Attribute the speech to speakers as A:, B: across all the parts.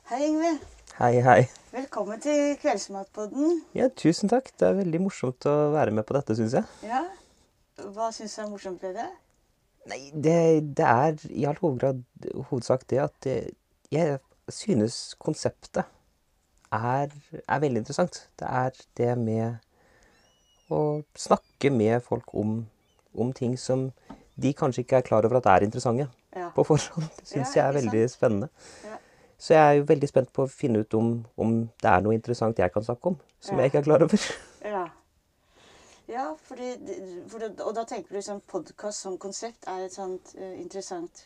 A: Hei Yngve,
B: Hei, hei.
A: velkommen til Kveldsmatpodden.
B: Ja, tusen takk. Det er veldig morsomt å være med på dette, synes jeg.
A: Ja, hva synes du er morsomt ved det?
B: Nei, det er i all hovedsak det at jeg synes konseptet er veldig interessant. Det er det med å snakke med folk om ting som de kanskje ikke er klar over at er interessante
A: Ja,
B: på forhånd. Det synes jeg er
A: ikke
B: veldig
A: sant?
B: spennende.
A: Ja,
B: Så jeg er jo veldig spent på å finne ut om det er noe interessant jeg kan snakke om, som
A: Ja.
B: jeg ikke er klar over.
A: ja. Ja, og da tenker du sånn podcast som konsept er et sånt interessant.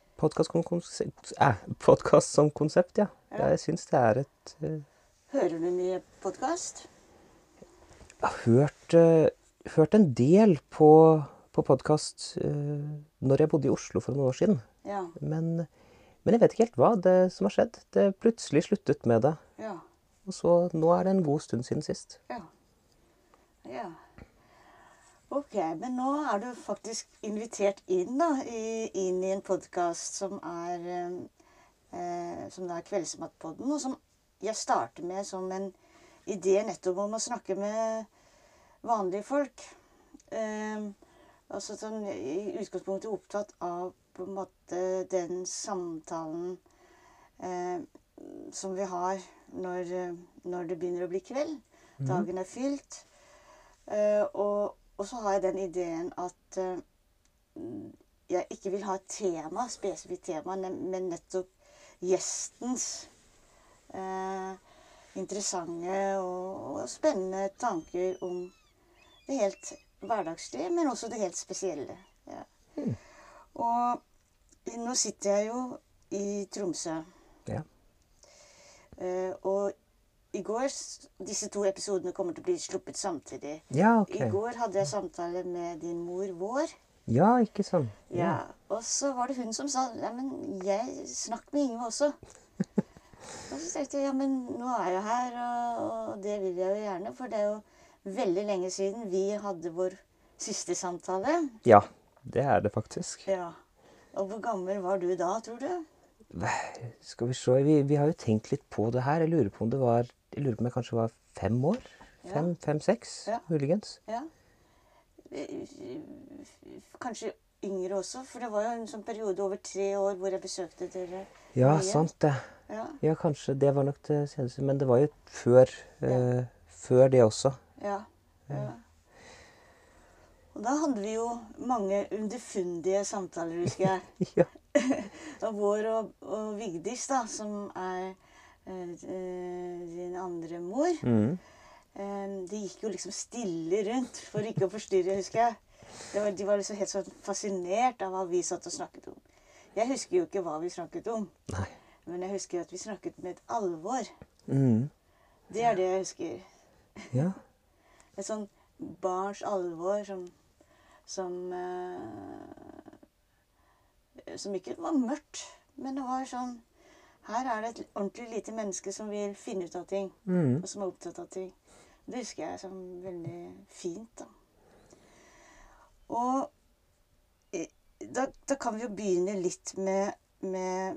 B: Podcast som konsept, ja.
A: Ja.
B: Jeg synes det er et...
A: Hører du mye podcast?
B: Jeg har hørt en del på podcast når jeg bodde i Oslo for noen år siden.
A: Ja,
B: Men jeg vet ikke helt hva det som har skjedd. Det plutselig sluttet med det.
A: ja,
B: Og så nå er det en god stund siden sist.
A: ja. Ja. Ok, men nå er du faktisk invitert inn da, inn i en podcast som som da er Kveldsmatpodden, og som jeg starter med som en idé nettopp om å snakke med vanlige folk. Altså sånn i utgangspunktet opptatt av på en måte den samtalen som vi har når det begynner å bli kveld. Dagen er fylt. Og så har jeg den ideen at jeg ikke vil ha et tema, spesifikt tema, men nettopp gjestens interessante og spennende tanker om det helt hverdagslige, men også det helt spesielle. Ja. Og nå sitter jeg jo i Tromsø.
B: Ja.
A: Og i går, disse to episodene kommer til å bli sluppet samtidig.
B: Ja, ok.
A: I går hadde jeg samtale med din mor Vår.
B: Ja, ikke sant.
A: Ja. Og så var det hun som sa, ja, men jeg snakker med Yngve også. Og så tenkte jeg, ja, men nå er jeg her, og det vil jeg jo gjerne, for det er jo veldig lenge siden vi hadde vår siste samtale.
B: Ja, det er det faktisk.
A: Ja. Og hvor gammel var du da, tror du?
B: Skal vi se, vi har jo tenkt litt på det her. Jeg lurer på om jeg kanskje var 5 år?
A: Ja.
B: 5-6,
A: Ja.
B: muligens.
A: Ja. Kanskje yngre også, for det var jo en sånn periode over 3 år hvor jeg besøkte dere.
B: Ja,
A: mye.
B: sant det.
A: Ja,
B: Ja, kanskje det var nok det seneste, men det var jo før det også.
A: ja, ja. Og da hadde vi jo mange underfundige samtaler, husker jeg.
B: Ja.
A: Og Vår og Vigdis, da, som er din andre mor. De gikk jo liksom stille rundt for ikke å forstyrre, husker jeg. De var liksom helt sånn fascinert av hva vi satt og snakket om. Jeg husker jo ikke hva vi snakket om,
B: Nei.
A: men jeg husker at vi snakket med et alvor.
B: Mm.
A: Det er det jeg husker.
B: Ja.
A: Et sånn barns alvor som ikke var mørkt, men det var sånn, her er det et ordentlig lite menneske som vil finne ut av ting, og som er opptatt av ting. Det husker jeg som veldig fint, da. Og da kan vi jo begynne litt med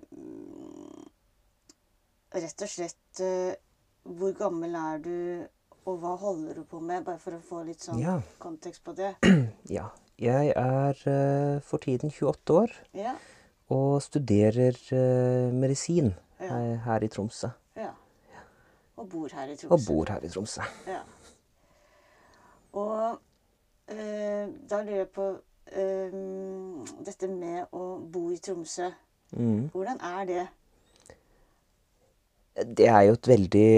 A: rett og slett hvor gammel er du, og hva holder du på med, bare for å få litt sånn
B: Ja.
A: kontekst på det.
B: Ja. Jeg er for tiden 28 år
A: Ja,
B: og studerer medisin
A: Ja.
B: her i Tromsø.
A: ja. Og bor her i
B: Og
A: Tromsø.
B: bor her i Tromsø.
A: Ja. Og da lurer jeg på dette med å bo i Tromsø. Hvordan er det?
B: Det er jo et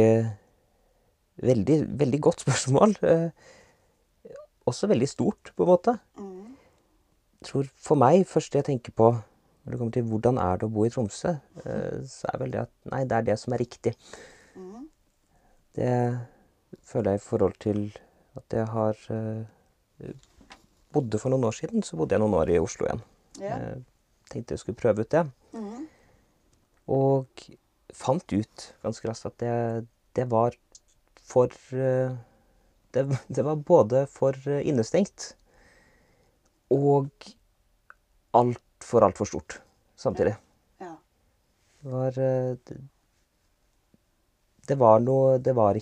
B: veldig godt spørsmål. Også veldig stort, på en måte. Jeg tror for meg, først det jeg tenker på når det kommer til hvordan er det å bo i Tromsø, så er vel det at, nei, det er det som er riktig. Det føler jeg i forhold til at jeg har bodde for noen år siden, så bodde jeg noen år i Oslo igjen.
A: Ja.
B: Tenkte jeg skulle prøve ut det. Og fant ut ganske raskt at det var for det var både for innestengt og alt for stort samtidig.
A: Ja.
B: Det var Det var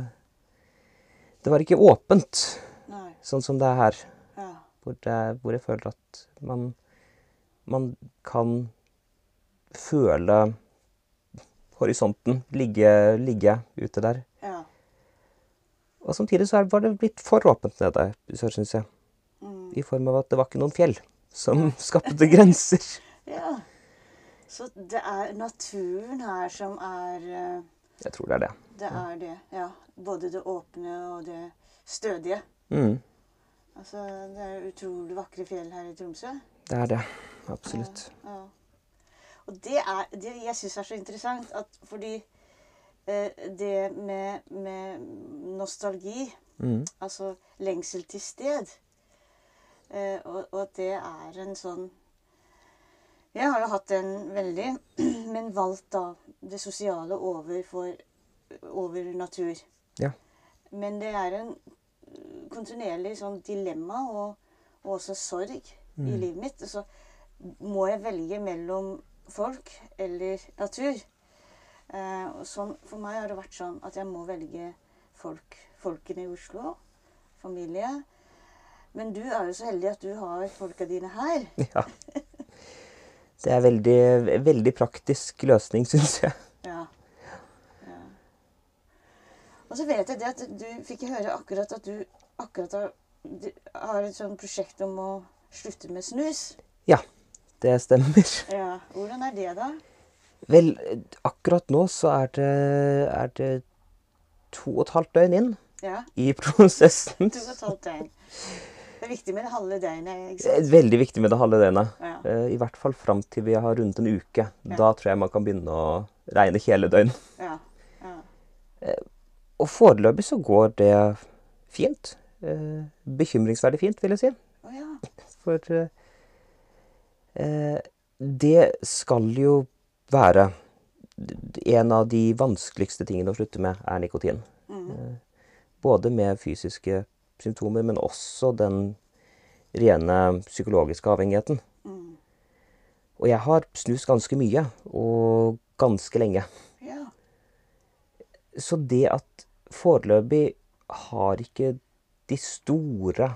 B: ikke åpent,
A: Nei.
B: sånn som det er her.
A: Ja.
B: Hvor jeg føler at man kan føle horisonten ligge ute der.
A: Ja.
B: Og samtidig så var det blitt for åpent nede, så synes jeg. I form av at det var ikke noen fjell som skapte grenser.
A: Ja. Så det er naturen her som er
B: Jeg tror det er det.
A: Det er det, ja. Både det åpne og det stødige. Altså, det er utrolig vakre fjell her i Tromsø.
B: Det er det. Absolutt.
A: Ja. Og det jeg synes er så interessant, at fordi det med nostalgi, altså lengsel til sted, og at det er en sånn. Jeg har jo hatt den veldig, men valgt da det sosiale over natur.
B: Ja.
A: Men det er en kontinuerlig sånn dilemma og også sorg i livet mitt. Så må jeg velge mellom folk eller natur. Sånn, for meg har det vært sånn at jeg må velge folkene i Oslo, familie. Men du er jo så heldig at du har folka dine her.
B: Ja. Det er veldig praktisk løsning, synes jeg.
A: Ja. Og så vet jeg det at du fikk høre akkurat at du har et sånt prosjekt om å slutte med snus.
B: Ja, det stemmer.
A: Ja. Hvordan er det da?
B: Vel, akkurat nå så er det 2,5 døgn inn i prosessen.
A: 2,5 døgn. Det er viktig med det halve døgnet, ikke sant?
B: Veldig viktig med det halve døgnet.
A: Ja.
B: I hvert fall frem til vi har rundt en uke. Da tror jeg man kan begynne å regne hele døgn.
A: Ja.
B: Og foreløpig så går det fint. Bekymringsverdig fint, vil jeg si.
A: Ja.
B: For det skal jo være en av de vanskeligste tingene å slutte med, er nikotin. Både med fysiske symptomer, men også den rene psykologiske avhengigheten. Og jeg har snust ganske mye, og ganske lenge.
A: Ja.
B: Så det at foreløpig har ikke de store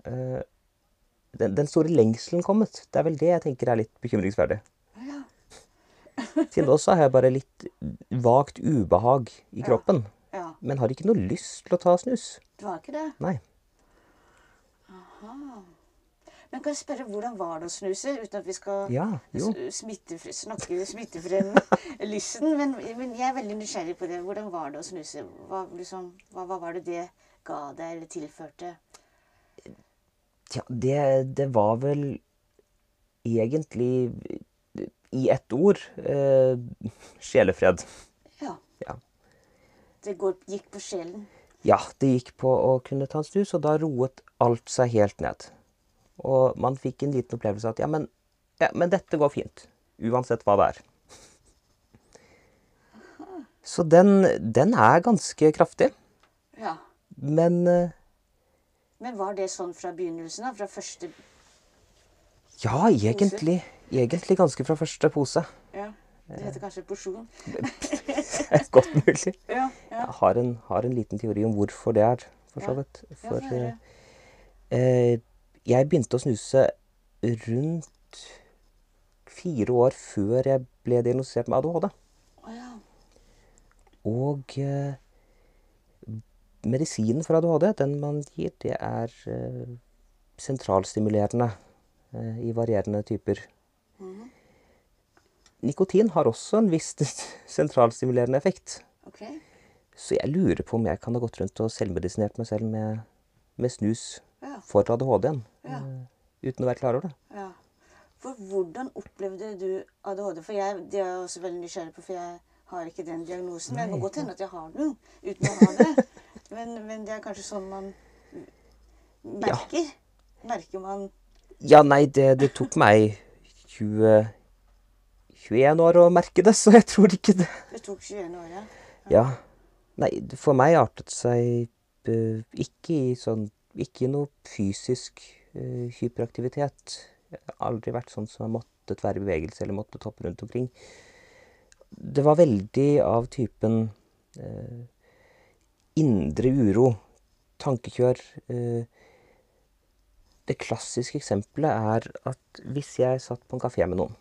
B: den store lengselen kommet. Det er vel det jeg tenker er litt bekymringsverdig.
A: Ja.
B: Til nå så har jeg bare litt vagt ubehag i kroppen.
A: Ja.
B: Men har ikke noe lyst til å ta snus.
A: Du har ikke det?
B: Nei.
A: Aha. Men kan jeg spørre, hvordan var det å snuse? Uten at vi skal snakke smittefrem lysten. Men jeg er veldig nysgjerrig på det. Hvordan var det å snuse? Hva var det ga deg eller tilførte?
B: Ja, det var vel egentlig i ett ord sjelefred.
A: Ja.
B: Ja.
A: Det gikk på sjelen?
B: Ja, det gikk på å kunne ta en snus, og da roet alt seg helt ned. Og man fikk en liten opplevelse av at men dette går fint, uansett hva det er. Så den er ganske kraftig.
A: Ja.
B: Men
A: var det sånn fra begynnelsen av? Fra første
B: Ja, egentlig ganske fra første pose.
A: Ja, det heter kanskje porsjon.
B: Godt mulig.
A: Ja.
B: Jeg har en liten teori om hvorfor det er, for så vidt. For jeg begynte å snuse rundt 4 år før jeg ble diagnostisert med ADHD.
A: Ja.
B: Og medisinen for ADHD, den man gir, det er sentralstimulerende i varierende typer. Nikotin har også en viss sentralstimulerende effekt.
A: Okay.
B: Så jeg lurer på om jeg kan ha gått rundt og selvmedisinert meg selv med snus for ADHD-en. Uten å være klar over det.
A: Ja. For hvordan opplevde du ADHD? For det er jeg også veldig nysgjerrig på, for jeg har ikke den diagnosen. Men det kan godt hende at jeg har den uten å ha det. Men det er kanskje sånn man merker. Ja. Merker man...
B: Ja, nei, det tok meg 21 år å merke det, så jeg tror ikke det.
A: Det tok 21 år, ja.
B: Ja. Nei, for meg artet seg ikke i noe fysisk hyperaktivitet. Jeg har aldri vært sånn som har måttet være i bevegelse eller måttet hoppe rundt omkring. Det var veldig av typen indre uro, tankekjør. Det klassiske eksempelet er at hvis jeg satt på en kafé med noen,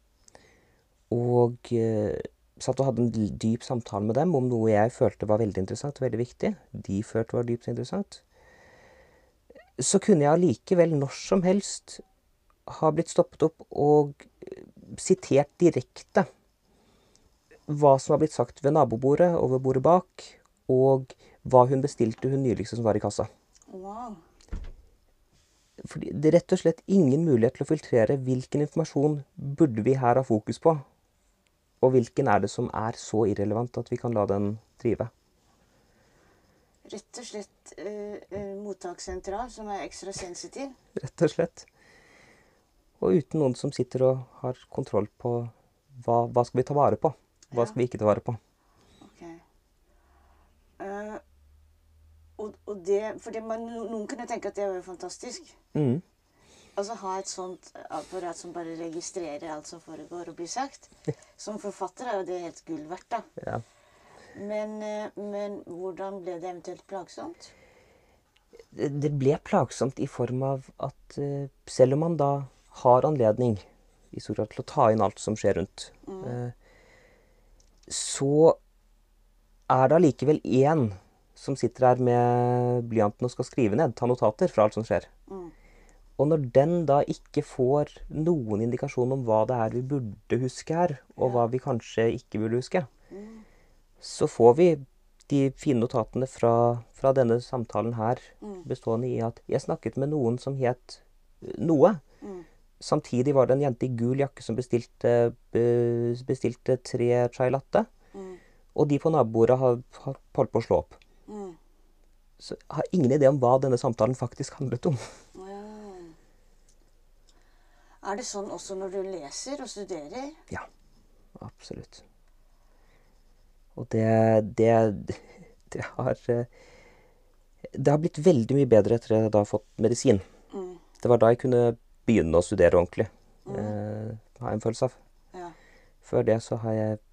B: og satt og hadde en dyp samtale med dem om noe jeg følte var veldig interessant og veldig viktig, de følte var dypt interessant, så kunne jeg allikevel når som helst ha blitt stoppet opp og sitert direkte hva som har blitt sagt ved nabobordet og ved bordet bak, og hva hun bestilte hun nyligste som var i kassa.
A: Wow.
B: Fordi det er rett og slett ingen mulighet til å filtrere hvilken informasjon burde vi her ha fokus på, og hvilken er det som er så irrelevant at vi kan la den drive.
A: Rett og slett mottakssentral som er ekstra sensitiv.
B: Rett og slett. Og uten noen som sitter og har kontroll på hva skal vi ta vare på, hva skal vi ikke ta vare på.
A: Ok. Og det, fordi noen kunne tenke at det var jo fantastisk.
B: Mm.
A: Altså ha et sånt apparat som bare registrerer alt som foregår og blir sagt. Som forfatter er jo det helt gull verdt, da.
B: Ja.
A: Men hvordan ble det eventuelt plagsomt?
B: Det ble plagsomt i form av at selv om man da har anledning i stor grad til å ta inn alt som skjer rundt, så er det allikevel én som sitter her med blyanten og skal skrive ned, ta notater fra alt som skjer. Og når den da ikke får noen indikasjon om hva det er vi burde huske her, og hva vi kanskje ikke burde huske, så får vi de fine notatene fra denne samtalen her, bestående i at jeg snakket med noen som het noe. Samtidig var det en jente i gul jakke som bestilte 3 chai latte, og de på nabobordet har holdt på å slå opp. Så jeg har ingen idé om hva denne samtalen faktisk handlet om.
A: Er det sånn også når du leser og studerer?
B: Ja, absolutt. Og det har blitt veldig mye bedre etter at jeg da har fått medisin. Det var da jeg kunne begynne å studere ordentlig. Har jeg en følelse av.
A: Ja.
B: Før det så har jeg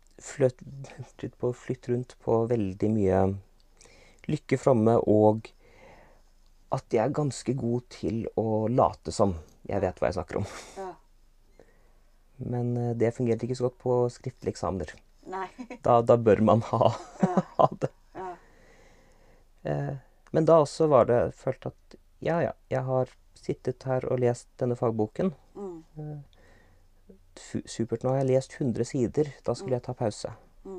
B: flytt rundt på veldig mye lykke framme, og at jeg er ganske god til å late som jeg vet hva jeg snakker om.
A: Ja.
B: Men det fungerte ikke så godt på skriftlige eksamener.
A: Nei.
B: Da bør man ha det.
A: Ja.
B: Men da også var det følt at jeg har sittet her og lest denne fagboken. Supert, nå har jeg lest 100 sider. Da skulle jeg ta pause.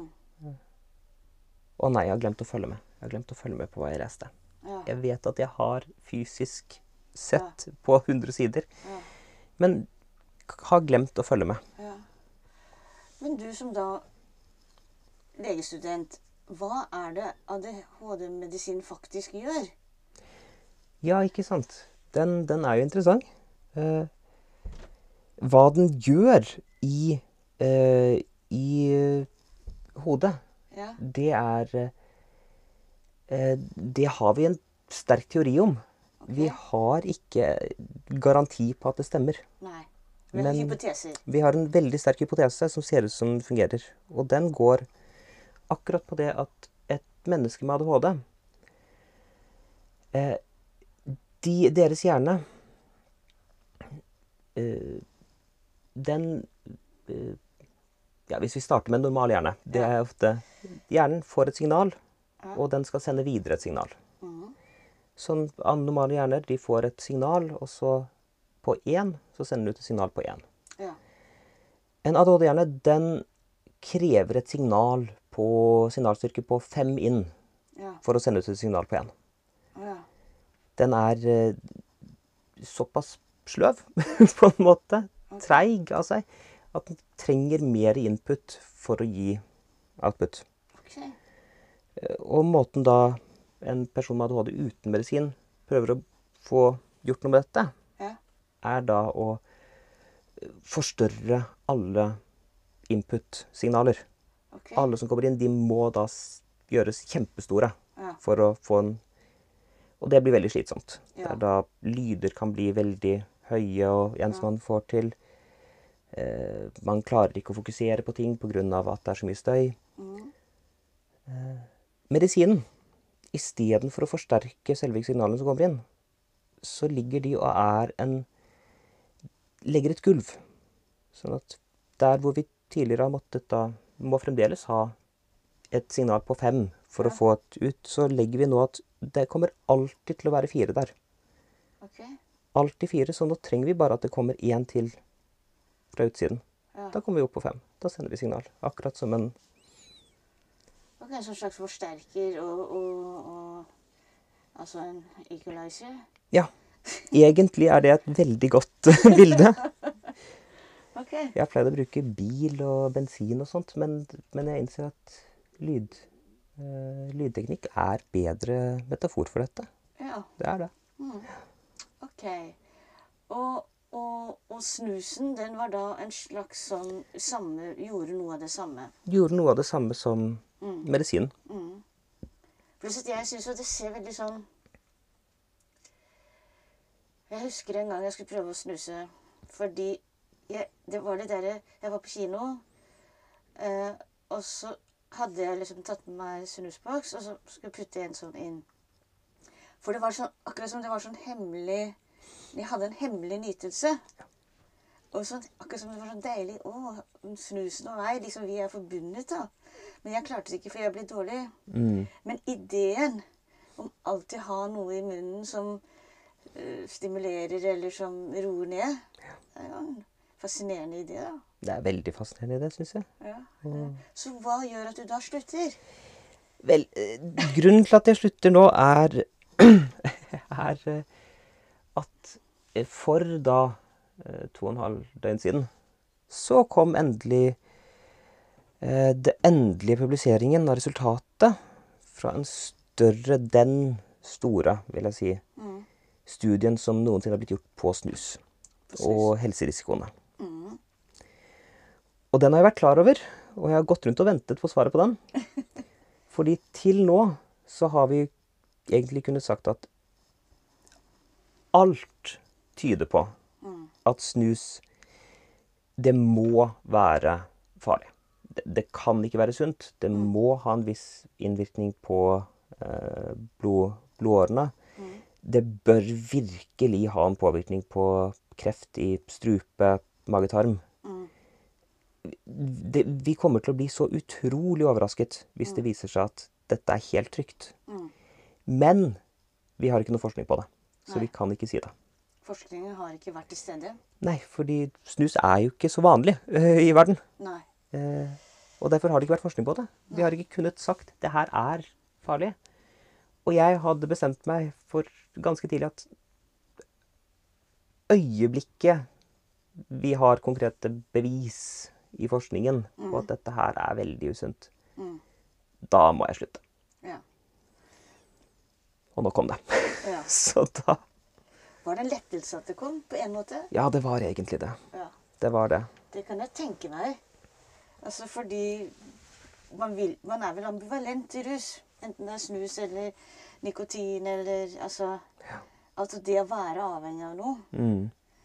B: Å nei, jeg har glemt å følge med. Jeg har glemt å følge med på hva jeg leste.
A: Ja.
B: Jeg vet at jeg har fysisk sett på 100 sider, men har glemt å følge med.
A: Ja. Men du som da legestudent, hva er det ADHD-medisin faktisk gjør?
B: Ja, ikke sant. Den er jo interessant. Hva den gjør i hodet, det har vi en sterk teori om. Okay. Vi har ikke garanti på at det stemmer.
A: Nei, men hypoteser.
B: Vi har en veldig sterk hypotese som ser ut som den fungerer. Og den går akkurat på det at et menneske med ADHD, deres hjerne, hvis vi starter med en normal hjerne, det er ofte, hjernen får et signal, og den skal sende videre et signal. Sånn, normale hjerner, de får et signal, og så på 1, så sender den ut et signal på 1.
A: Ja.
B: En ADHD-hjerne, den krever et signal på signalstyrke på 5 inn, for å sende ut et signal på 1.
A: Ja.
B: Den er såpass sløv, på en måte, treig av seg, at den trenger mer input for å gi output.
A: Okay.
B: Og måten da en person med ADHD uten medisin prøver å få gjort noe med dette, er da å forstørre alle input-signaler. Okay. Alle som kommer inn, de må da gjøres kjempestore for å få en... Og det blir veldig slitsomt. Der da lyder kan bli veldig høye, og en som man får til. Man klarer ikke å fokusere på ting på grunn av at det er så mye støy. medisinen, i stedet for å forsterke selve signalene som kommer inn, så ligger de og legger et gulv. Sånn at der hvor vi tidligere har måttet da, må fremdeles ha et signal på 5 for å få et ut, så legger vi nå at det kommer alltid til å være 4 der.
A: Ok.
B: Alltid 4, så nå trenger vi bare at det kommer 1 til fra utsiden.
A: Ja.
B: Da kommer vi opp på 5. Da sender vi signal. Akkurat som en...
A: Ok, en sånn slags forsterker og altså en equalizer.
B: Ja, egentlig er det et veldig godt bilde.
A: Ok.
B: Jeg har pleid å bruke bil og bensin og sånt, men jeg innser at lydteknikk er bedre metafor for dette.
A: Ja.
B: Det er det.
A: Ok. Og snusen, den var da en slags sånn gjorde noe av det samme.
B: Gjorde noe av det samme som medisinen.
A: Pluss at jeg synes jo det ser veldig sånn... Jeg husker en gang jeg skulle prøve å snuse, fordi det var det der, jeg var på kino, og så hadde jeg liksom tatt med meg snusboks, og så skulle jeg putte en sånn inn. For det var sånn, akkurat som det var sånn hemmelig, jeg hadde en hemmelig nytelse. Og sånn, akkurat som det var sånn deilig, snusen og meg, liksom vi er forbundet da. Men jeg klarte det ikke, for jeg ble dårlig. Men ideen om alltid ha noe i munnen som stimulerer eller som roer ned, det er jo en fascinerende idé da.
B: Det er veldig fascinerende det, synes jeg.
A: Ja. Så hva gjør at du da slutter?
B: Vel, grunnen til at jeg slutter nå er at for da 2,5 døgn siden, så kom endelig det endelige publiseringen av resultatet fra en den store, vil jeg si, studien som noensinne har blitt gjort på snus og helserisikoene. Og den har jeg vært klar over, og jeg har gått rundt og ventet på svaret på den. Fordi til nå så har vi egentlig kunnet sagt at alt tyder på at snus, det må være farlig. Det kan ikke være sunt. Det må ha en viss innvirkning på blodårene. Det bør virkelig ha en påvirkning på kreft i strupe, magetarm. Vi kommer til å bli så utrolig overrasket hvis det viser seg at dette er helt trygt. Men vi har ikke noe forskning på det, så vi kan ikke si det.
A: Forskningen har ikke vært til stede?
B: Nei, fordi snus er jo ikke så vanlig i verden.
A: Nei.
B: Og derfor har det ikke vært forskning på det. Vi har ikke kunnet sagt det her er farlig. Og jeg hadde bestemt meg for ganske tidlig at øyeblikket vi har konkrete bevis i forskningen på at dette her er veldig usunt, da må jeg slutte.
A: Ja.
B: Og nå kom det.
A: Ja.
B: Så da...
A: Var det en lettelse at det kom, på en måte?
B: Ja, det var egentlig det.
A: Ja.
B: Det var det.
A: Det kan jeg tenke meg. Altså fordi man er vel ambivalent i rus. Enten det er snus eller nikotin eller altså det å være avhengig av noe.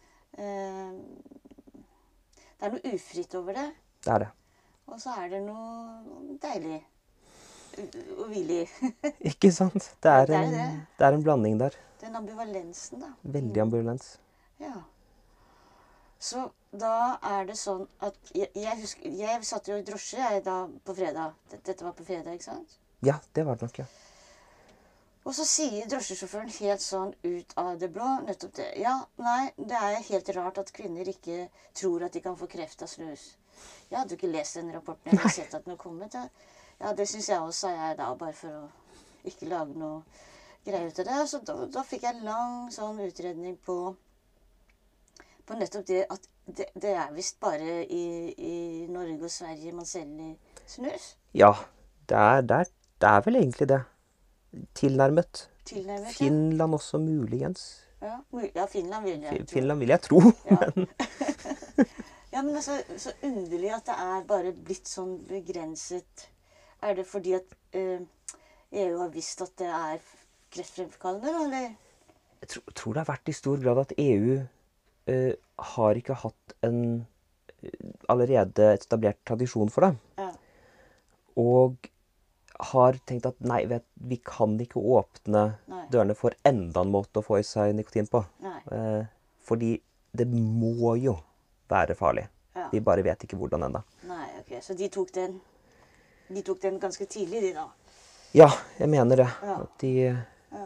A: Det er noe ufritt over det.
B: Det er det.
A: Og så er det noe deilig og villig.
B: Ikke sant? Det er,
A: det.
B: Det er en blanding der.
A: Den ambivalensen da.
B: Veldig ambivalens.
A: Ja. Så da er det sånn at jeg husker, jeg satt jo i drosje jeg da på fredag. Dette var på fredag, ikke sant?
B: Ja, det var det nok, ja.
A: Og så sier drosjesjåføren helt sånn ut av det blå, nettopp det. Ja, nei, det er helt rart at kvinner ikke tror at de kan få kreft av snus. Jeg hadde jo ikke lest den rapporten, jeg hadde sett at den var kommet. Ja, det synes jeg også, sa jeg da, bare for å ikke lage noe greier ut av det. Så da fikk jeg en lang sånn utredning på nettopp det at det er visst bare i Norge og Sverige man selger snus. Ja,
B: det er vel egentlig det. Tilnærmet. Finland også muligens.
A: Ja, Finland vil jeg tro.
B: Finland vil jeg tro.
A: Ja. Ja, men altså, så underlig at det er bare blitt sånn begrenset. Er det fordi at EU har visst at det er kreftfremkallende, eller?
B: Jeg tror det har vært i stor grad at EU har ikke hatt en allerede etablert tradisjon for det.
A: Ja.
B: Og har tenkt at nei, vi kan ikke åpne
A: Nei.
B: dørene for enda en måte å få i seg nikotin på.
A: Nei.
B: Fordi det må jo være farlig.
A: Ja.
B: Vi bare vet ikke hvordan enda.
A: Nei, ok. Så de tok den ganske tidlig, de da.
B: Ja, jeg mener det.
A: Ja.
B: At de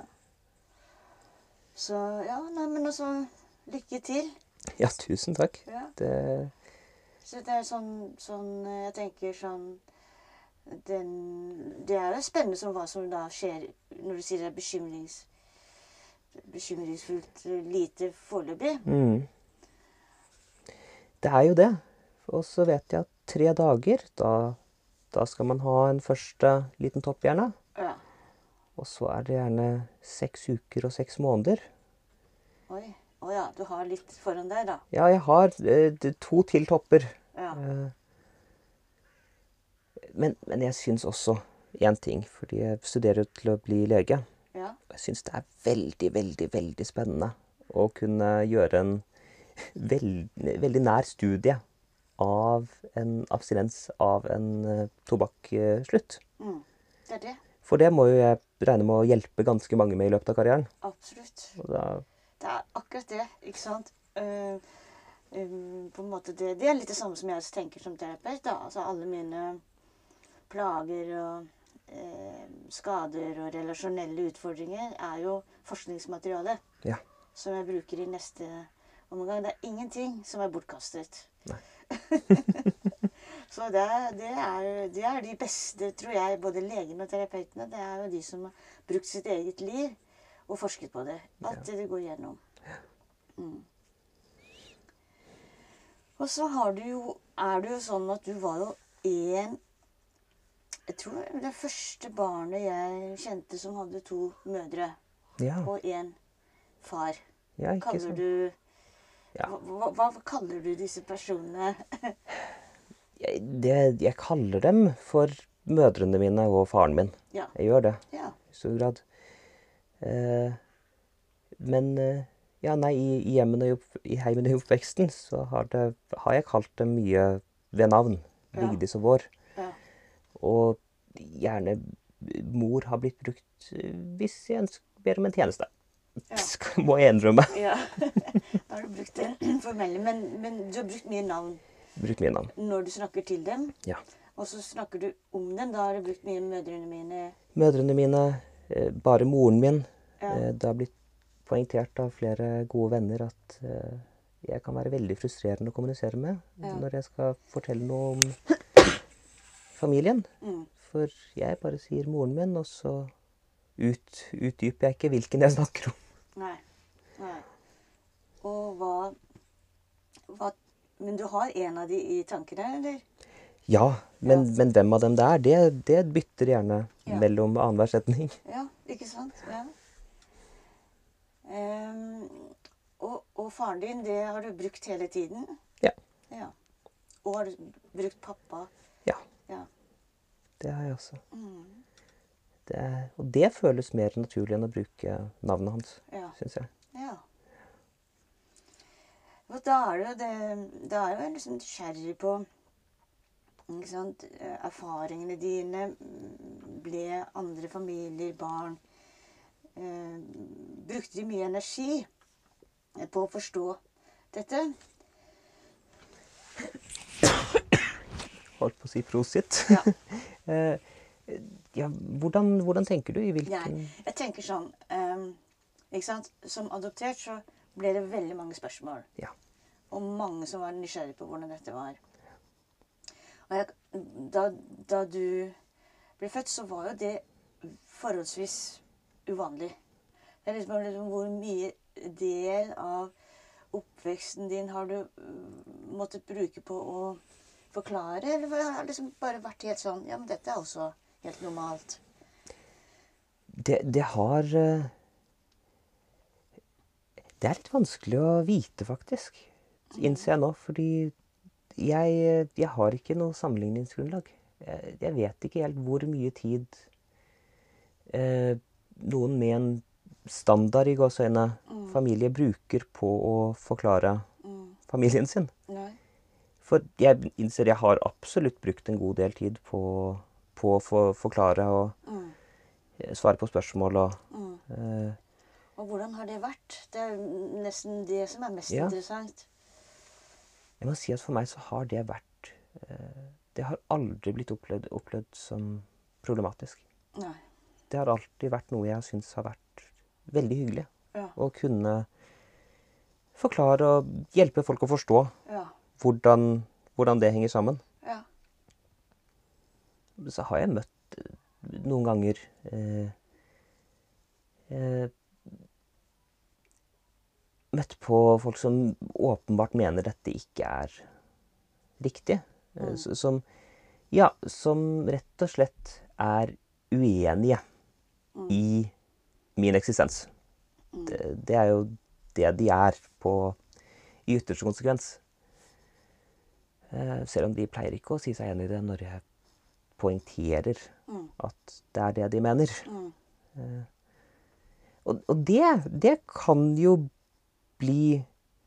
A: Så ja, nei, men altså, lykke til.
B: Ja, tusen takk.
A: Ja. Så det er sånn jeg tenker sånn det er jo spennende som hva som da skjer når du sier det er bekymringsfullt lite foreløpig.
B: Det er jo det. Og så vet jeg at 3 dager, da skal man ha en første liten topp gjerne.
A: Ja.
B: Og så er det gjerne 6 uker og 6 måneder.
A: Oi. Å ja, du har litt foran deg, da.
B: Ja, jeg har 2 til topper.
A: Ja.
B: Men jeg syns også en ting, fordi jeg studerer til å bli lege.
A: Ja.
B: Jeg syns det er veldig, veldig, veldig spennende å kunne gjøre en veldig nær studie av en abstinens av en tobakksslutt.
A: Det er det.
B: For det må jo jeg regne med å hjelpe ganske mange med i løpet av karrieren.
A: Absolutt.
B: Og da,
A: Det er akkurat det, ikke sant? På en måte det er litt det samme som jeg tenker som terapeut, da. Altså alle mine plager og skader og relasjonelle utfordringer er jo forskningsmateriale
B: ja.
A: som jeg bruker i neste omgang. Det er ingenting som er bortkastet.
B: Nei.
A: Så det er de beste, tror jeg, både legene og terapeutene. Det er jo de som har brukt sitt eget liv og forsket på det. Alt det de går gjennom. Og så er det jo sånn at du var jo jeg tror det første barnet jeg kjente som hadde 2 mødre
B: Ja.
A: og 1 far.
B: Ja, ikke
A: Kaller
B: sant.
A: du
B: Ja.
A: hva kaller du disse personene?
B: Jeg kaller dem for mødrene mine og faren min.
A: Ja.
B: Jeg gjør det
A: Ja.
B: i stor grad. Men ja, nei, i heimen i oppveksten så har jeg kalt dem mye ved navn.
A: Ja.
B: Vigdis og Vår.
A: Ja.
B: Og gjerne mor har blitt brukt hvis jeg ber om en tjeneste.
A: Ja.
B: Må jeg innrømme.
A: Ja. Da har du brukt det formelle. Men du har brukt mye navn
B: Bruk mye navn.
A: når du snakker til dem.
B: Ja.
A: Og så snakker du om dem. Da har du brukt mye mødrene mine.
B: Mødrene mine, bare moren min.
A: Ja.
B: Det har blitt poengtert av flere gode venner at jeg kan være veldig frustrerende å kommunisere med når jeg skal fortelle noe om familien. For jeg bare sier moren min, og så utdyper jeg ikke hvilken jeg snakker om.
A: Nei. Og men du har en av de i tankene, eller?
B: Ja, men hvem av dem det er, det bytter gjerne
A: Ja.
B: mellom annenhver setning.
A: Ja, ikke sant? Ja. Og faren din, det har du brukt hele tiden?
B: Ja.
A: Ja. Og har du brukt pappa?
B: Ja.
A: Ja.
B: Det har jeg også. Og det føles mer naturlig enn å bruke navnet hans,
A: Ja.
B: synes jeg.
A: Ja. Og da er jo jeg liksom nysgjerrig på, ikke sant, erfaringene dine. Ble andre familier, barn, brukte de mye energi på å forstå dette?
B: Holdt på å si prosit.
A: Ja.
B: Ja, hvordan tenker du? I hvilken
A: Jeg tenker sånn, ikke sant? Som adoptert så ble det veldig mange spørsmål.
B: Ja.
A: Og mange som var nysgjerrig på hvordan dette var. Og da du ble født, så var jo det forholdsvis uvanlig. Det er liksom hvor mye del av oppveksten din har du måttet bruke på å forklare? Eller har det liksom bare vært helt sånn, ja, men dette er også helt normalt?
B: Det er litt vanskelig å vite, faktisk. Innser jeg nå, fordi jeg har ikke noe sammenligningsgrunnlag. Jeg vet ikke helt hvor mye tid noen med en standard i gåseøyne familie bruker på å forklare familien sin.
A: Nei.
B: For jeg innser jeg har absolutt brukt en god del tid på på å forklare og svare på spørsmål og
A: Og hvordan har det vært? Det er nesten det som er mest
B: Ja.
A: interessant.
B: Jeg må si at for meg så har det vært det har aldri blitt opplevd som problematisk.
A: Nei.
B: Det har alltid vært noe jeg syns har vært veldig hyggelig.
A: Ja.
B: Å kunne forklare og hjelpe folk å forstå
A: Ja.
B: hvordan det henger sammen.
A: Ja.
B: Så har jeg møtt noen ganger møtt på folk som åpenbart mener dette ikke er riktig. Som rett og slett er uenige i min eksistens. Det er jo det de er i ytterste konsekvens. Selv om de pleier ikke å si seg enig i det når jeg poengterer at det er det de mener. Og det kan jo bli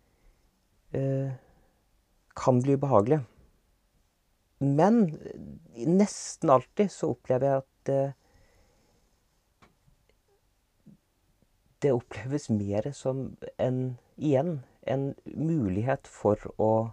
B: behagelig. Men nesten alltid så opplever jeg at det oppleves mer som en mulighet for å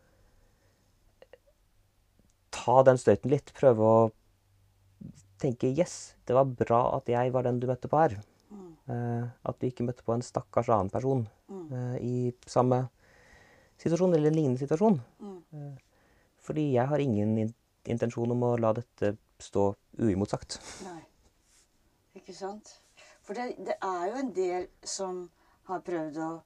B: ta den støyten litt. Prøve å tenke, yes, det var bra at jeg var den du møtte på her. At du ikke møtte på en stakkars annen person i samme situasjon, eller en lignende situasjon. Fordi jeg har ingen intensjon om å la dette stå uimotsagt.
A: Nei. Ikke sant? For det er jo en del som har prøvd å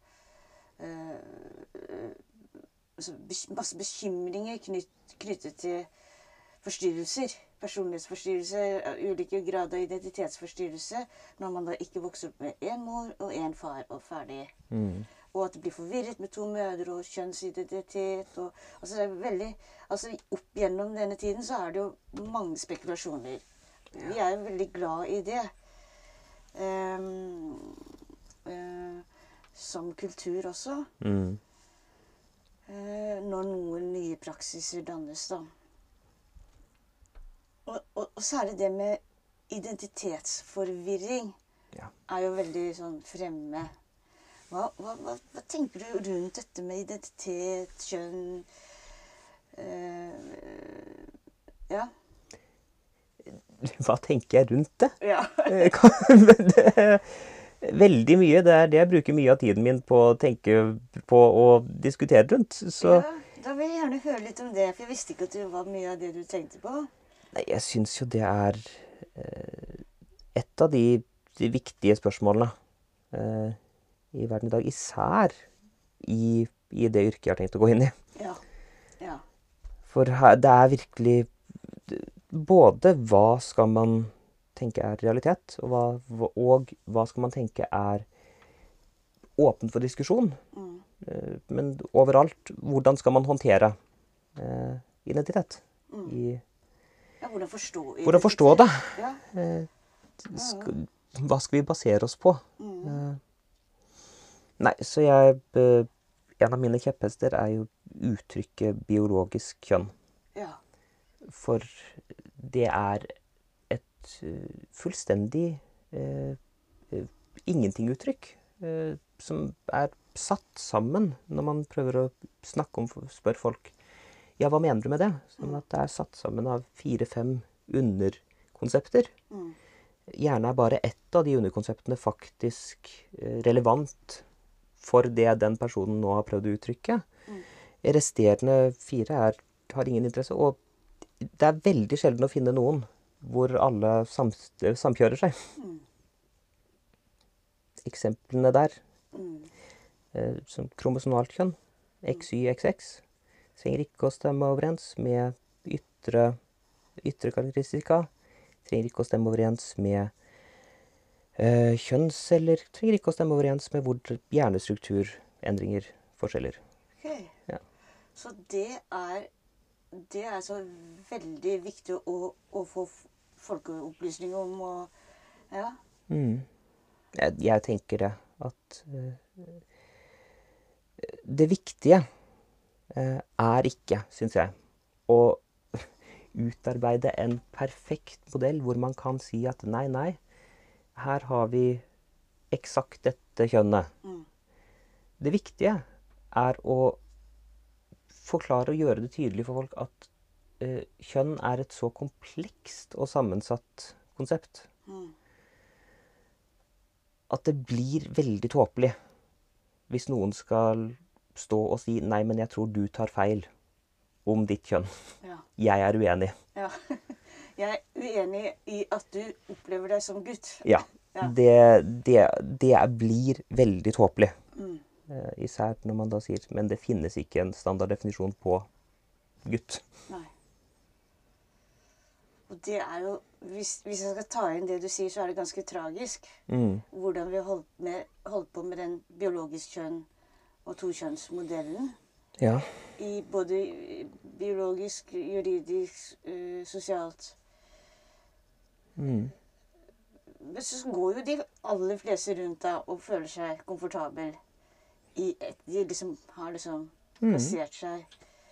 A: masse bekymringer knyttet til forstyrrelser. Personlighetsforstyrrelser, ulike grader av identitetsforstyrrelse, når man da ikke vokser opp med en mor og en far og ferdig. Og at det blir forvirret med to mødre og kjønnsidentitet. Altså det er veldig, opp gjennom denne tiden så er det jo mange spekulasjoner. Vi er jo veldig glad i det. Som kultur også. Når noen nye praksiser dannes da. Og særlig det med identitetsforvirring er jo veldig sånn fremme. Hva tenker du rundt dette med identitet, kjønn? Ja.
B: Hva tenker jeg rundt det?
A: Ja.
B: Veldig mye. Det er det jeg bruker mye av tiden min på å tenke på og diskutere rundt. Så
A: Ja, da vil jeg gjerne høre litt om det, for jeg visste ikke at det var mye av det du tenkte på.
B: nei, jeg syns jo det er et av de viktige spørsmålene i verden i dag. Især i det yrket jeg har tenkt å gå inn i.
A: Ja. Ja.
B: For her, det er virkelig både hva skal man tenke er realitet, og hva skal man tenke er åpent for diskusjon. Men overalt, hvordan skal man håndtere identitet?
A: Ja, hvordan forstå identitet?
B: Hvordan forstå det?
A: Ja.
B: Hva skal vi basere oss på? Nei, så en av mine kjepphester er jo uttrykket biologisk kjønn.
A: Ja.
B: For det er et fullstendig ingenting-uttrykk som er satt sammen når man prøver å snakke om, spør folk, ja, hva mener du med det? Sånn at det er satt sammen av 4-5 underkonsepter. Gjerne er bare ett av de underkonseptene faktisk relevant for det den personen nå har prøvd å uttrykke. Resterende 4 har ingen interesse, og det er veldig sjelden å finne noen hvor alle samkjører seg. Eksemplene der, som kromosonalt kjønn, XY, XX, trenger ikke å stemme overens med ytre karakteristika, trenger ikke å stemme overens med kjønnsceller, trenger ikke å stemme overens med hvor hjernestrukturendringer forskjeller.
A: Ok.
B: Ja.
A: Så det er så veldig viktig å få folkeopplysning om, og ja.
B: Jeg tenker det, at det viktige er ikke, synes jeg, å utarbeide en perfekt modell hvor man kan si at nei, her har vi eksakt dette kjønnet. Det viktige er å forklare og gjøre det tydelig for folk at kjønn er et så komplekst og sammensatt konsept at det blir veldig tåpelig hvis noen skal stå og si nei, men jeg tror du tar feil om ditt kjønn.
A: Ja.
B: Jeg er uenig.
A: Ja. Jeg er uenig i at du opplever deg som gutt.
B: Ja.
A: Ja.
B: Det blir veldig tåpelig. Især når man da sier men det finnes ikke en standarddefinisjon på gutt.
A: Nei. Og det er jo, hvis jeg skal ta inn det du sier, så er det ganske tragisk. Hvordan vi har holdt på med den biologisk kjønn og tokjønnsmodellen.
B: Ja.
A: I både biologisk, juridisk, sosialt. Men så går jo de aller fleste rundt da og føler seg komfortabel i de liksom har liksom plassert seg.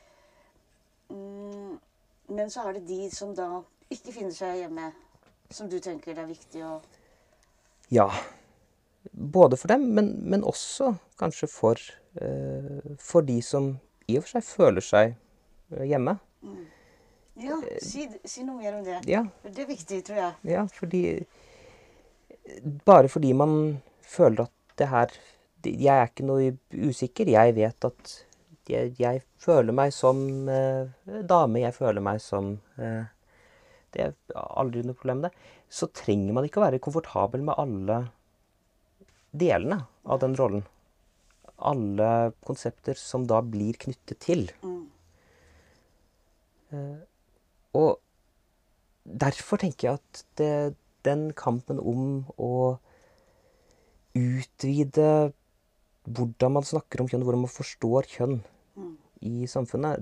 A: Men så er det de som da ikke finner seg hjemme, som du tenker det er viktig å...
B: Ja, både for dem, men også kanskje for de som i og for seg føler seg hjemme.
A: Ja, si noe mer om det.
B: Ja.
A: Det er viktig, tror jeg.
B: Ja, bare fordi man føler at det her, jeg er ikke noe usikker, jeg vet at jeg føler meg som dame, jeg føler meg som... Det er aldri noe problem det. Så trenger man ikke å være komfortabel med alle delene av den rollen. Alle konsepter som da blir knyttet til. Og derfor tenker jeg at den kampen om å utvide hvordan man snakker om kjønn, hvordan man forstår kjønn i samfunnet,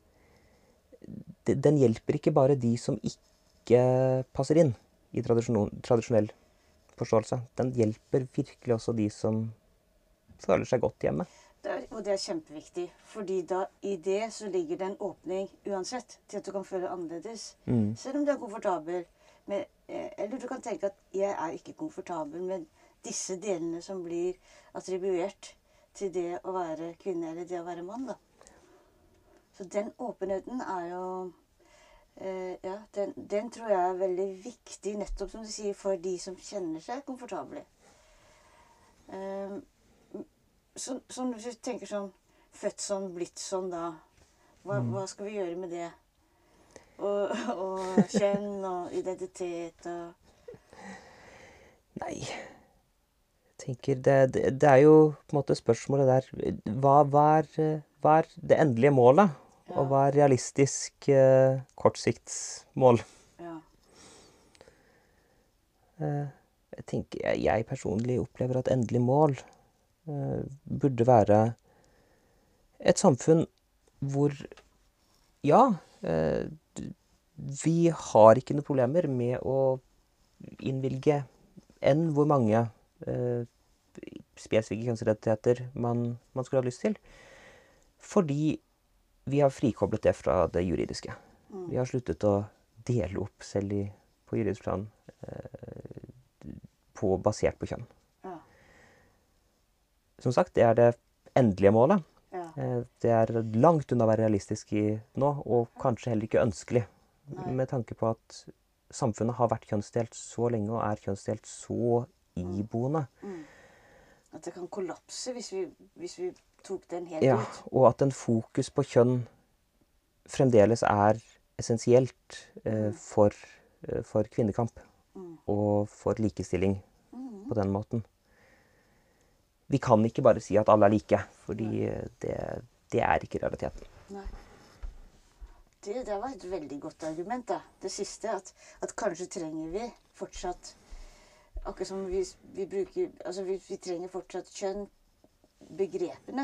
B: den hjelper ikke bare de som ikke passer inn i tradisjonell forståelse. Den hjelper virkelig også de som føler seg godt hjemme.
A: Og det er kjempeviktig, fordi da i det så ligger det en åpning uansett til at du kan føle annerledes. Selv om du er komfortabel med, eller du kan tenke at jeg er ikke komfortabel med disse delene som blir attribuert til det å være kvinne eller det å være mann da. Så den åpenheten er jo, ja, den tror jeg er veldig viktig, nettopp som du sier, for de som kjenner seg komfortable. Så når du tenker sånn, født sånn, blitt sånn da, hva skal vi gjøre med det? Og kjønn og identitet og...
B: Nei, jeg tenker det er jo på en måte spørsmålet der, hva er det endelige målet? Ja. Og hva er realistisk kortsiktsmål? Ja. Jeg tenker, jeg personlig opplever at endelig mål burde være et samfunn hvor, ja, vi har ikke noen problemer med å innvilge enn hvor mange spesifikke kjønnsrettigheter man skulle ha lyst til. Fordi vi har frikoblet det fra det juridiske. Vi har sluttet å dele opp selv på juridisk plan basert på kjønn. Ja. Som sagt, det er det endelige målet. Ja. Det er langt unna å være realistisk nå, og kanskje heller ikke ønskelig. Nei. Med tanke på at samfunnet har vært kjønnsdelt så lenge, og er kjønnsdelt så iboende.
A: At det kan kollapse hvis vi tok den helt ut.
B: Og at en fokus på kjønn fremdeles er essensielt for kvinnekamp og for likestilling på den måten. Vi kan ikke bare si at alle er like, fordi det er ikke realiteten.
A: Nei. Det var et veldig godt argument da. Det siste, at kanskje trenger vi fortsatt, akkurat som vi bruker, altså vi trenger fortsatt kjønn-begrepene.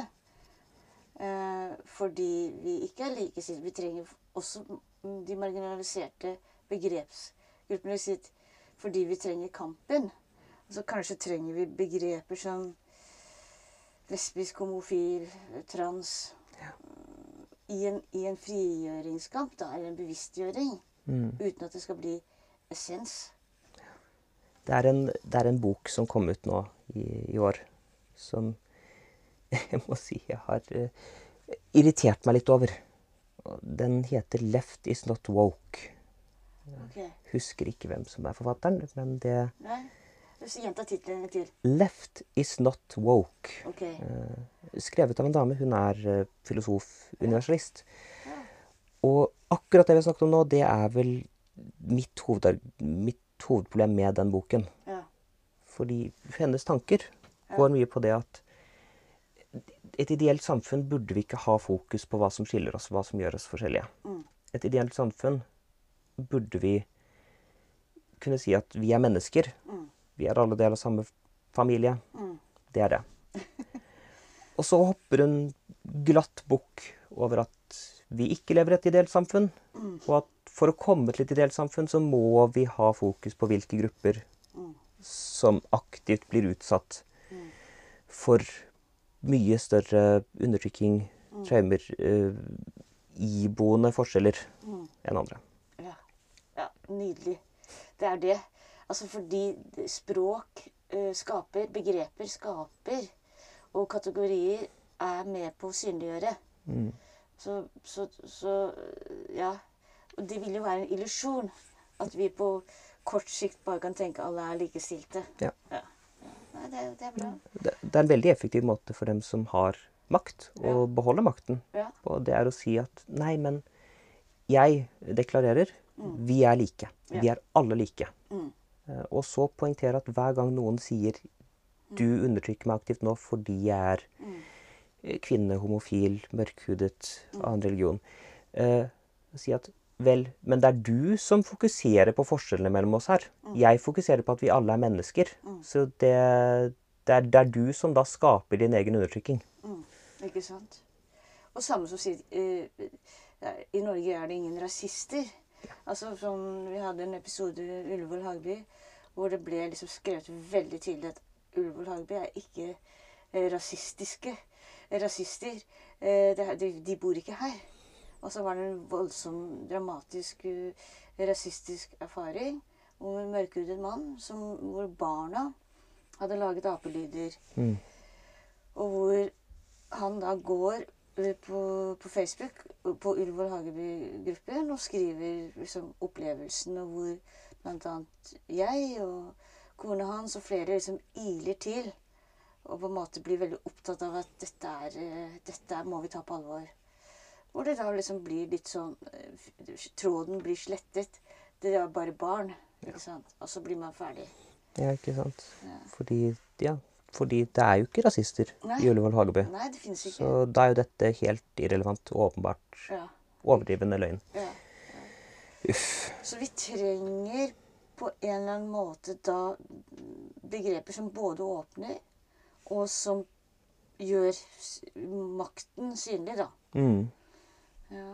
A: Fordi vi ikke er likestilt. Vi trenger også de marginaliserte begrepsgruppene fordi vi trenger kampen. Altså kanskje trenger vi begreper som lesbisk, homofil, trans. Ja. i en frigjøringskamp, da, eller en bevisstgjøring, uten at det skal bli essens.
B: Det er en bok som kom ut nå i år, som jeg må si jeg har irritert meg litt over. Den heter Left is not woke.
A: Okay.
B: Husker ikke hvem som er forfatteren, men det...
A: Nei, gjenta titlen til.
B: Left is not woke.
A: Okay.
B: Skrevet av en dame, hun er filosof, universalist. Ja. Og akkurat det vi har snakket om nå, det er vel mitt hovedproblem med den boken. Ja. Fordi hennes tanker går mye på det at et ideelt samfunn burde vi ikke ha fokus på hva som skiller oss, hva som gjør oss forskjellige. Et ideelt samfunn burde vi kunne si at vi er mennesker. Vi er alle del av samme familie. Det er det. Og så hopper hun glatt bukk over at vi ikke lever i et ideelt samfunn, og at for å komme til et ideelt samfunn så må vi ha fokus på hvilke grupper som aktivt blir utsatt for mye større undertrykking, traumer, iboende forskjeller enn andre.
A: Ja, nydelig. Det er det. Altså fordi språk skaper, begreper skaper, og kategorier er med på å synliggjøre. Så ja, og det vil jo være en illusjon at vi på kort sikt bare kan tenke alle er likestilte. Ja. Nei, det er bra.
B: Det er en veldig effektiv måte for dem som har makt, å beholde makten. Ja. Og det er å si at, nei, men jeg deklarerer, vi er like. Vi er alle like. Og så poengtere at hver gang noen sier, du undertrykker meg aktivt nå fordi jeg er kvinne, homofil, mørkhudet, annen religion. Si at, vel, men det er du som fokuserer på forskjellene mellom oss her. Jeg fokuserer på at vi alle er mennesker. Så det er du som da skaper din egen undertrykking.
A: Ikke sant? Og samme som sier, i Norge er det ingen rasister. Altså, vi hadde en episode i Ullevål Hageby, hvor det ble liksom skrevet veldig tydelig at Ullevål Hageby er ikke rasister. De bor ikke her. Og så var det en voldsom, dramatisk, rasistisk erfaring om en mørkhudet mann hvor barna hadde laget apelyder. Og hvor han da går på Facebook, på Ullevål Hageby-gruppen, og skriver liksom opplevelsen, og hvor blant annet jeg og kona hans og flere liksom iler til, og på en måte blir veldig opptatt av at dette må vi ta på alvor. Hvor det da liksom blir litt sånn, tråden blir slettet. Det er bare barn, ikke sant? Og så blir man ferdig.
B: Ja, ikke sant? Ja. Fordi det er jo ikke rasister i Ullevål Hageby.
A: Nei, det finnes ikke.
B: Så da er jo dette helt irrelevant, åpenbart overdrivende løgn. Ja. Uff.
A: Så vi trenger på en eller annen måte da begreper som både åpner, og som gjør makten synlig, da. Ja.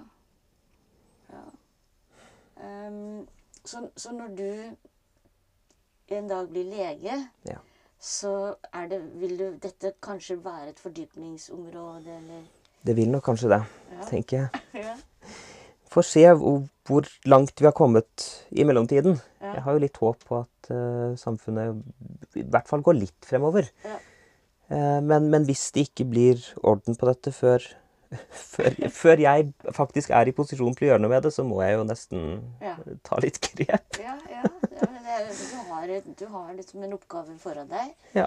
A: Så når du en dag blir lege, så vil dette kanskje være et fordypningsområde, eller?
B: Det vil nok kanskje det, tenker jeg. Får se hvor langt vi har kommet i mellomtiden. Jeg har jo litt håp på at samfunnet i hvert fall går litt fremover. Men hvis det ikke blir orden på dette før jeg faktisk er i posisjon til å gjøre noe med det, så må jeg jo nesten ta litt grep.
A: Du har liksom en oppgave foran deg.
B: Ja.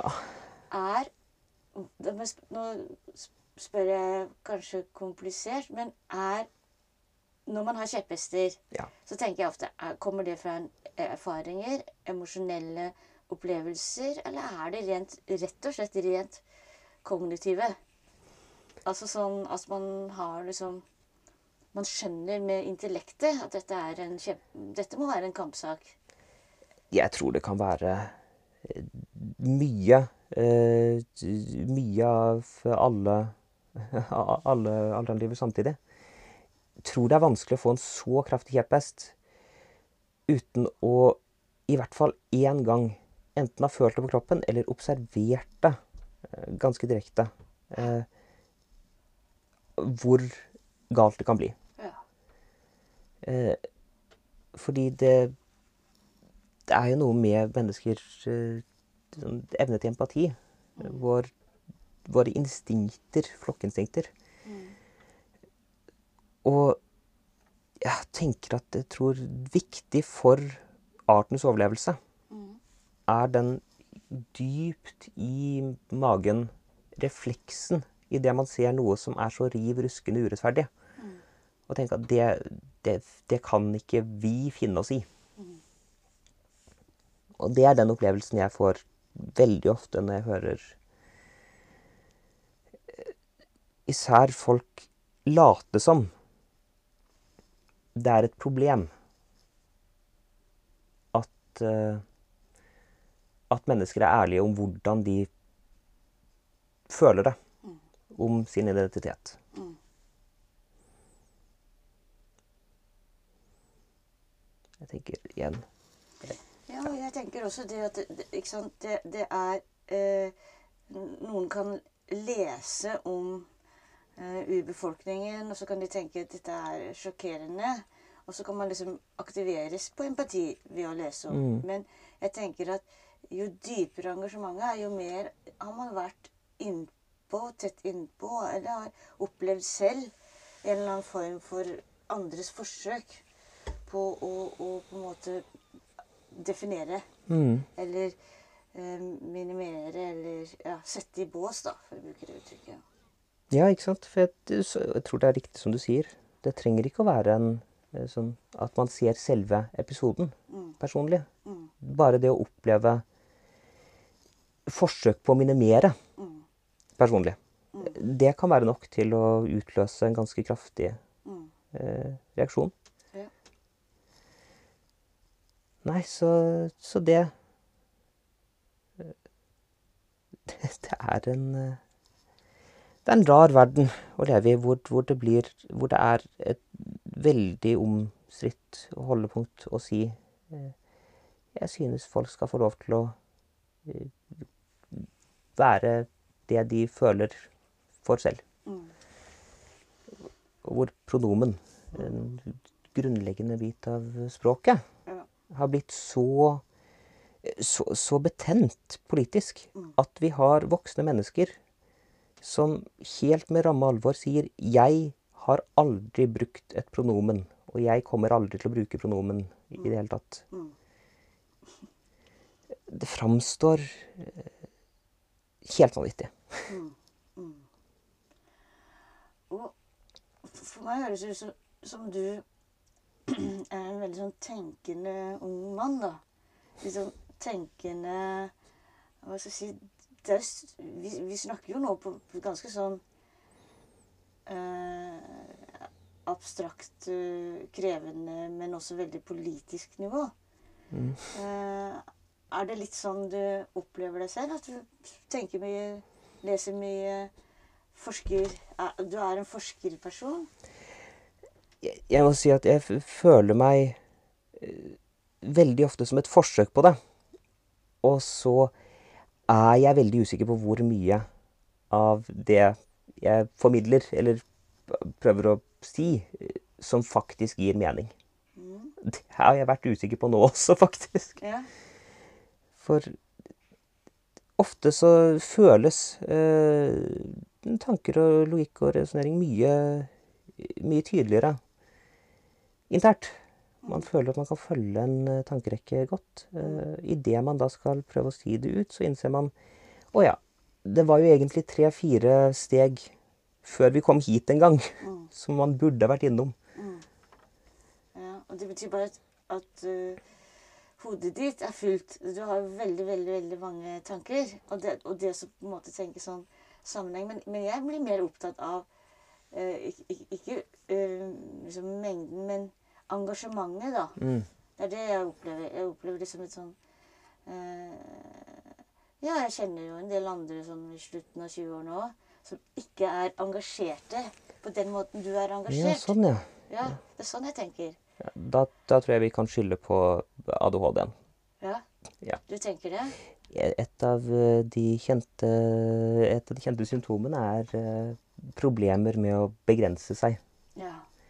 A: Nå spør jeg kanskje komplisert, men når man har kjepphester, så tenker jeg ofte, kommer det fra erfaringer, emosjonelle opplevelser, eller er det rett og slett rent kognitive? Altså sånn at man har liksom, man skjønner med intellektet at dette må være en kampsak.
B: Jeg tror det kan være mye av alle livet samtidig. Jeg tror det er vanskelig å få en så kraftig kjepphest uten å i hvert fall en gang enten ha følt det på kroppen eller observert det ganske direkte. Hvor galt det kan bli.
A: Ja.
B: Fordi det er jo noe med menneskers sånn evne til empati. Våre instinkter, flokkinstinkter. Og jeg tenker at jeg tror viktig for artens overlevelse er den dypt i magen refleksen i det man ser noe som er så riv ruskende urettferdig. Og tenke at det kan ikke vi finne oss i. Og det er den opplevelsen jeg får veldig ofte når jeg hører især folk late som det er et problem at mennesker er ærlige om hvordan de føler det om sin identitet. Jeg tenker igjen.
A: Ja, og jeg tenker også det at ikke sant, det er noen kan lese om urbefolkningen, og så kan de tenke at dette er sjokkerende, og så kan man liksom aktiveres på empati ved å lese om. Men jeg tenker at jo dypere engasjementet er, jo mer har man vært tett innpå, eller har opplevd selv en eller annen form for andres forsøk på å på en måte definere, eller minimere, eller sette i bås, da, for å bruke det uttrykket.
B: Ja, ikke sant? For jeg tror det er riktig som du sier. Det trenger ikke å være sånn at man ser selve episoden personlig. Bare det å oppleve forsøk på å minimere personlig. Det kan være nok til å utløse en ganske kraftig reaksjon.
A: Ja.
B: Nei, så det er en rar verden å leve i, hvor det er et veldig omstridt holdepunkt å si jeg synes folk skal få lov til å være det de føler for selv. Og hvor pronomen, en grunnleggende bit av språket, har blitt så betent politisk at vi har voksne mennesker som helt med ramme alvor sier jeg har aldri brukt et pronomen, og jeg kommer aldri til å bruke pronomen i det hele tatt. Det framstår helt vanvittig.
A: Og for meg høres det ut som du er en veldig sånn tenkende ung mann, da. Litt sånn tenkende, hva skal jeg si, vi snakker jo nå på ganske sånn abstrakt, krevende, men også veldig politisk nivå. Er det litt sånn du opplever deg selv? At du tenker mye, leser mye, forsker? Du er en forskerperson?
B: Jeg må si at jeg føler meg veldig ofte som et forsøk på det. Og så er jeg veldig usikker på hvor mye av det jeg formidler, eller prøver å si, som faktisk gir mening. Det har jeg vært usikker på nå også, faktisk.
A: Ja.
B: For ofte så føles tanker og logikk og resonering mye tydeligere internt. Man føler at man kan følge en tankerekke godt. I det man da skal prøve å si det ut, så innser man det var jo egentlig 3-4 steg før vi kom hit en gang, som man burde vært innom.
A: Ja, og det betyr bare at hodet ditt er fylt. Du har veldig, veldig, veldig mange tanker, og det som på en måte tenker sånn sammenheng. Men jeg blir mer opptatt av ikke liksom mengden, men engasjementet, da. Det er det jeg opplever. Jeg opplever det som et sånn jeg kjenner jo en del andre sånn i slutten av 20 år nå, som ikke er engasjerte på den måten du er engasjert.
B: Ja, sånn, ja.
A: Ja, det er sånn jeg tenker.
B: Ja, da tror jeg vi kan skylde på ADHD-en.
A: Ja, du tenker det?
B: Et av de kjente symptomene er problemer med å begrense seg
A: Ja.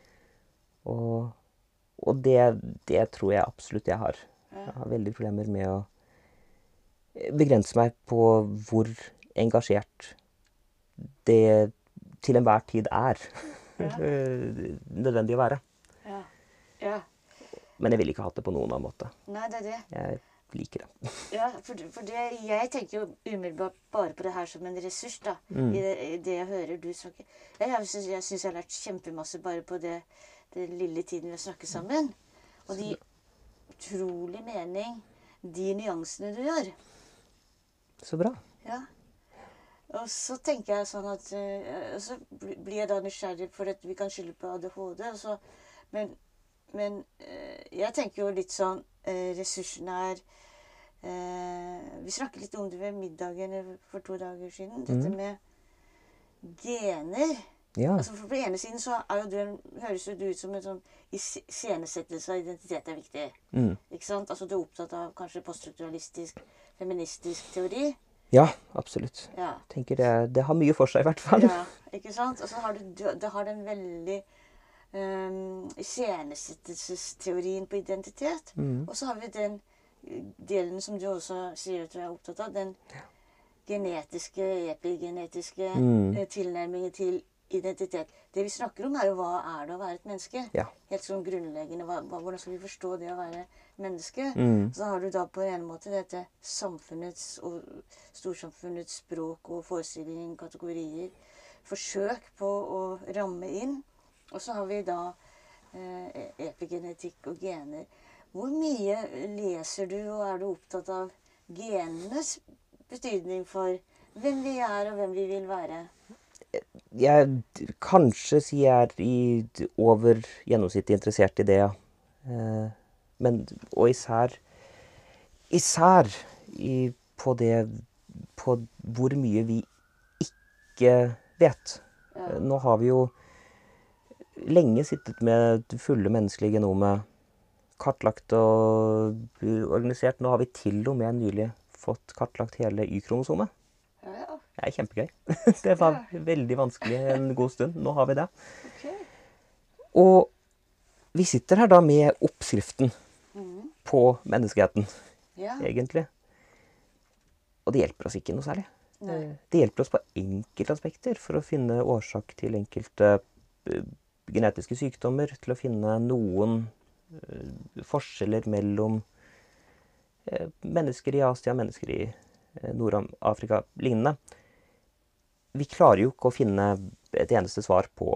B: Og det tror jeg absolutt jeg har. Jeg har veldig problemer med å begrense meg på hvor engasjert det til enhver tid er nødvendig å være.
A: Ja. Ja.
B: Men jeg vil ikke ha det på noen annen måte.
A: Nei, det er det.
B: Jeg liker det.
A: Ja, for det, jeg tenker jo umiddelbart bare på det her som en ressurs, da. I det jeg hører du snakke. Jeg synes jeg har lært kjempemasse bare på det lille tiden vi har snakket sammen. Og de utrolig mening, de nyansene du gjør.
B: Så bra.
A: Ja. Og så tenker jeg sånn at og så blir jeg da nysgjerrig for at vi kan skylde på ADHD. Og så, men jeg tenker jo litt sånn ressursene er vi snakket litt om det ved middagen for 2 dager siden. Dette med gener.
B: Ja.
A: Altså for på den ene siden så er jo det, høres jo det ut som en sånn iscenesettelse av identitet er viktig. Ikke sant? Altså du er opptatt av kanskje poststrukturalistisk, feministisk teori.
B: Ja, absolutt.
A: Ja.
B: Tenker det har mye for seg i hvert fall.
A: Ja, ikke sant? Og så har det har den veldig iscenesettelsesteorien på identitet. Og så har vi den delen som du også sier at du er opptatt av, den genetiske, epigenetiske tilnærmingen til identitet. Det vi snakker om er jo hva er det å være et menneske?
B: Ja.
A: Helt sånn grunnleggende. Hvordan skal vi forstå det å være menneske? Så har du da på en måte dette samfunnets og storsamfunnets språk og forestilling, kategorier, forsøk på å ramme inn. Og så har vi da epigenetikk og gener. Hvor mye leser du, og er du opptatt av genenes betydning for hvem vi er og hvem vi vil være?
B: Jeg kanskje sier jeg er over gjennomsnittet interessert i det, ja. Og især på hvor mye vi ikke vet.
A: Ja.
B: Nå har vi jo lenge sittet med det fulle menneskelige genomet, kartlagt og organisert. Nå har vi til og med nylig fått kartlagt hele Y-kromosomet.
A: Ja.
B: Det er kjempegøy. Det var veldig vanskelig en god stund. Nå har vi det.
A: Okay.
B: Og vi sitter her da med oppskriften på menneskeheten, egentlig. Og det hjelper oss ikke noe særlig.
A: Nei.
B: Det hjelper oss på enkelte aspekter for å finne årsak til enkelte genetiske sykdommer, til å finne noen forskjeller mellom mennesker i Asia, mennesker i Nord-Afrika, lignende. Vi klarer jo ikke å finne et eneste svar på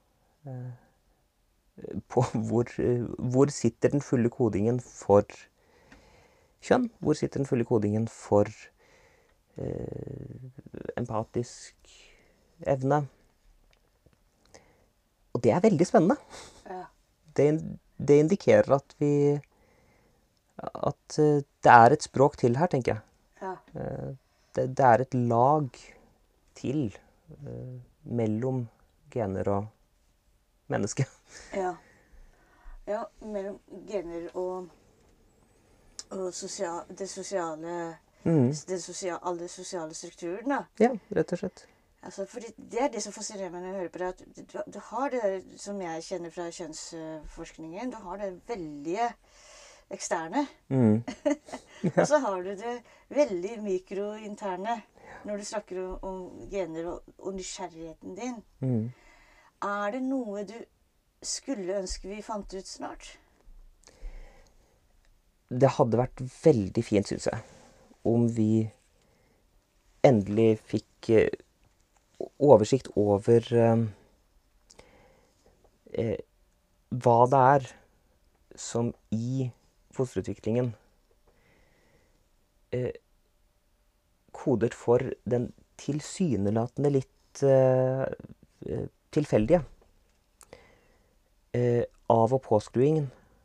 B: hvor sitter den fulle kodingen for kjønn? Hvor sitter den fulle kodingen for empatisk evne? Og det er veldig spennende.
A: Ja.
B: Det indikerer at det er et språk til her, tenker jeg.
A: Ja.
B: Det er et lag til mellom gener og menneske.
A: Ja. Ja, mellom gener og alle sosiale strukturen, da.
B: Ja, rett og slett.
A: Altså, fordi det er det som fascinerer meg når jeg hører på det, at du har det der, som jeg kjenner fra kjønnsforskningen, du har det veldige eksterne. Og så har du det veldig mikrointerne når du snakker om gener og nysgjerrigheten din. Er det noe du skulle ønske vi fant ut snart?
B: Det hadde vært veldig fint, synes jeg, om vi endelig fikk oversikt over hva det er som i fosterutviklingen koder for den tilsynelatende litt tilfeldige av- og påskruingen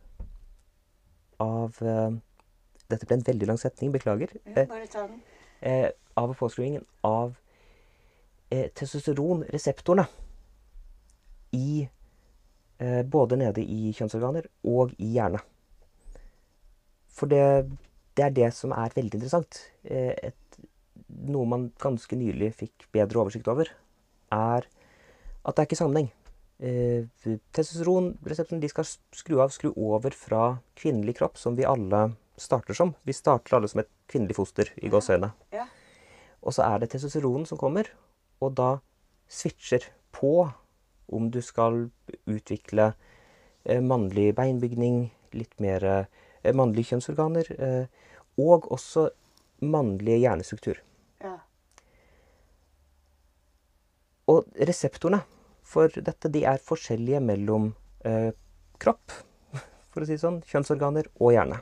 B: av dette ble en veldig lang setning, beklager.
A: Bare ta den.
B: Av- og påskruingen av testosteronreseptorene i både nede i kjønnsorganer og i hjerne. For det er det som er veldig interessant. Noe man ganske nylig fikk bedre oversikt over, er at det er ikke sammenheng Testosteronreseptoren, de skal skru over fra kvinnelig kropp, som vi alle starter som. Vi starter alle som et kvinnelig foster i gåseøyne.
A: Ja.
B: Og så det testosteronen som kommer, og da switcher på om du skal utvikle mannlig beinbygning, litt mer mannlige kjønnsorganer, og også mannlige hjernestruktur.
A: Ja.
B: Og reseptorene for dette, de forskjellige mellom kropp, for å si det sånn, kjønnsorganer og hjerne.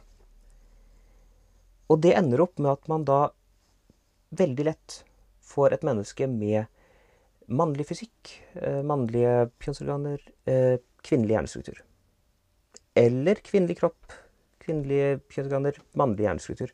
B: Og det ender opp med at man da veldig lett får et menneske med mannlig fysikk, mannlige kjønnsorganer, kvinnelig hjernestruktur. Eller kvinnelig kropp, kvinnelige kjønnsorganer, mannlig hjernestruktur.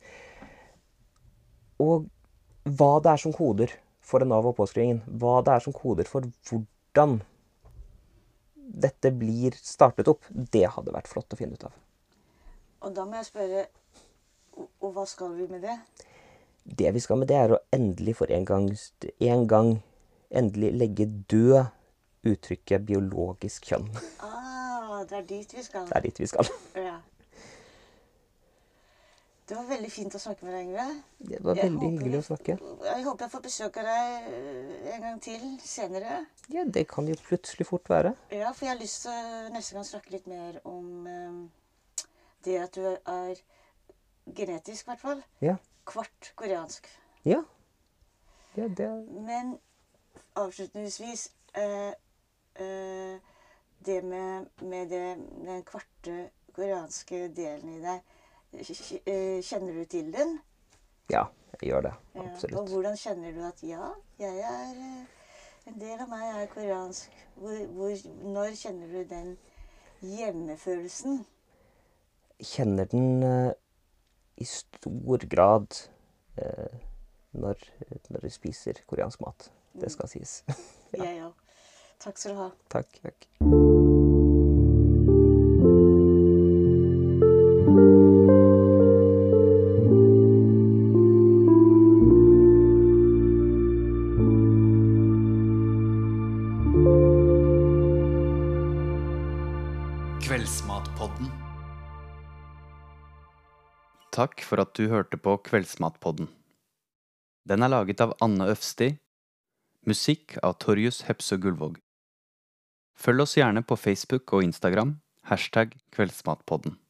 B: Og hva det som koder for en av- og påskrivingen, hva det som koder for hvordan dette blir startet opp, det hadde vært flott å finne ut av.
A: Og da må jeg spørre, og hva skal vi med det?
B: Det vi skal med det å endelig for en gang endelig legge død uttrykket biologisk kjønn.
A: Det dit vi skal.
B: Det dit vi skal.
A: Ja. Det var veldig fint å snakke med deg, Yngve.
B: Det var veldig hyggelig å snakke.
A: Jeg håper jeg får besøk av deg en gang til senere.
B: Ja, det kan jo plutselig fort være.
A: Ja, for jeg har lyst til neste gang snakke litt mer om det at du genetisk, i hvert fall,
B: Ja.
A: kvart koreansk.
B: Ja. Ja, det
A: Men avslutningsvis, det med den kvarte koreanske delen i deg, kjenner du til den?
B: Ja, jeg gjør det.
A: Ja.
B: Absolutt.
A: Og hvordan kjenner du at ja, jeg en del av meg koreansk? Når kjenner du den hjemmefølelsen?
B: Kjenner den i stor grad når du spiser koreansk mat. Det skal sies. Ja.
A: Jeg òg. Takk skal du ha.
B: Takk.
C: Kveldsmatpodden. Takk for at du hørte på Kveldsmatpodden. Den laget av Anne Øfsti. Musikk av Torjus Hepsø Gullvåg. Følg oss gjerne på Facebook og Instagram, #Kveldsmatpodden.